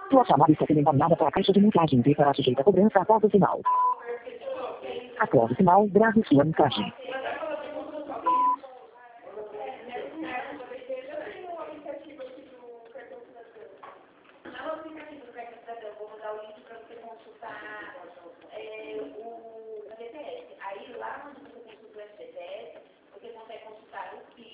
Sua chamada está sendo encaminhada para a caixa de mensagem e será sujeita a cobrança após o sinal. Após o sinal, grave sua mensagem. Aí lá onde você consulta o FGTS, você consegue consultar o PIB.